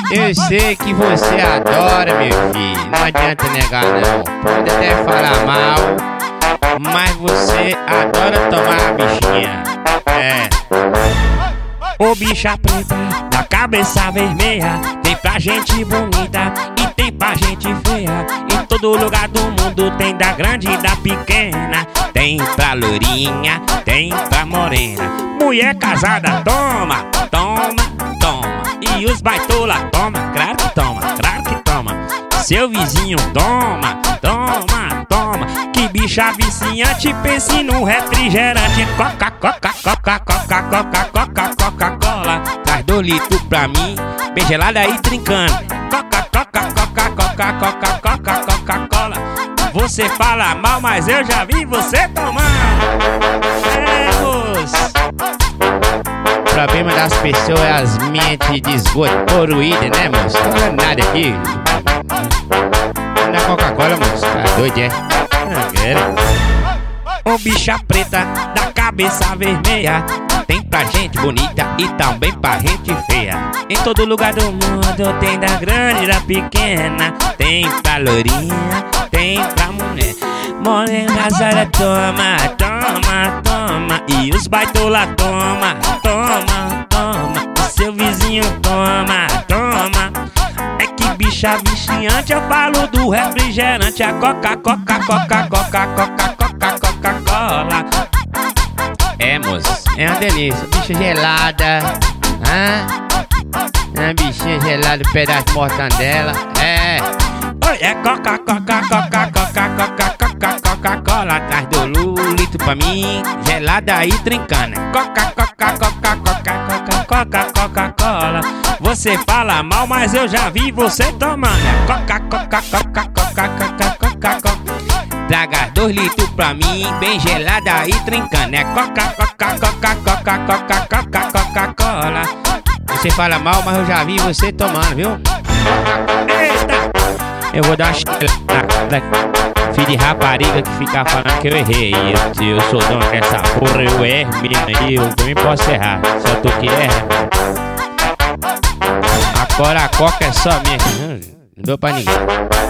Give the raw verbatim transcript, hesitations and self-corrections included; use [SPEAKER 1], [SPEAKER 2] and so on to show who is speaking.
[SPEAKER 1] Eu sei que você adora, meu filho. Não adianta negar, não. Pode até falar mal, mas você adora tomar a bichinha. É.
[SPEAKER 2] Ô bicha preta, da cabeça vermelha, tem pra gente bonita e tem pra gente feia. Em todo lugar do mundo tem da grande e da pequena. Tem pra lourinha, tem pra morena. Mulher casada, toma, toma, toma. E os baitola, toma, claro que toma, claro que toma. Seu vizinho, toma, toma, toma. Que bicha viciante, pense no refrigerante. Coca, coca, coca, coca, coca, coca, Coca-Cola.
[SPEAKER 1] Traz dois litros pra mim, bem gelada e trincando.
[SPEAKER 2] Coca, coca, coca, coca, coca, coca, Coca-Cola. Você fala mal, mas eu já vi você tomar. É, moço.
[SPEAKER 1] O problema das pessoas é as mentes de esgoto poluídas, né, moço? Não é nada aqui. Não é Coca-Cola, moço. Tá doido, é?
[SPEAKER 2] Ô bicha preta, da cabeça vermelha, tem pra gente bonita e também pra gente feia. Em todo lugar do mundo tem da grande e da pequena. Tem pra lourinha, tem pra mulher. Morena casada, toma, toma, toma. E os baitola, toma, toma, toma. O seu vizinho, toma, toma. É que bicha viciante, eu falo do refrigerante. A coca, coca, coca, coca, coca, coca, Coca-Cola.
[SPEAKER 1] É, moço, é uma delícia. Bicha gelada, hã? É uma bichinha gelada, um pedaço de mortandela. É.
[SPEAKER 2] Oi, é coca, coca, coca, coca, coca, coca, Coca-Cola.
[SPEAKER 1] Traz do litro pra mim, gelada e trincana.
[SPEAKER 2] Coca, coca, coca, coca, coca, coca, Coca-Cola. Você fala mal, mas eu já vi você tomando. Coca, coca, coca, coca, coca, coca, coca.
[SPEAKER 1] Traga dois litros pra mim, bem gelada e trincando. É coca, coca, coca, coca, coca, coca, Coca-Cola. Você fala mal, mas eu já vi você tomando, viu?
[SPEAKER 2] Eita!
[SPEAKER 1] Eu vou dar uma ch... filho de rapariga que fica falando que eu errei. Eu, eu sou dono dessa porra, eu erro mesmo aí, eu também posso errar. Só tu que erra. Agora a coca é só minha. Não dou pra ninguém.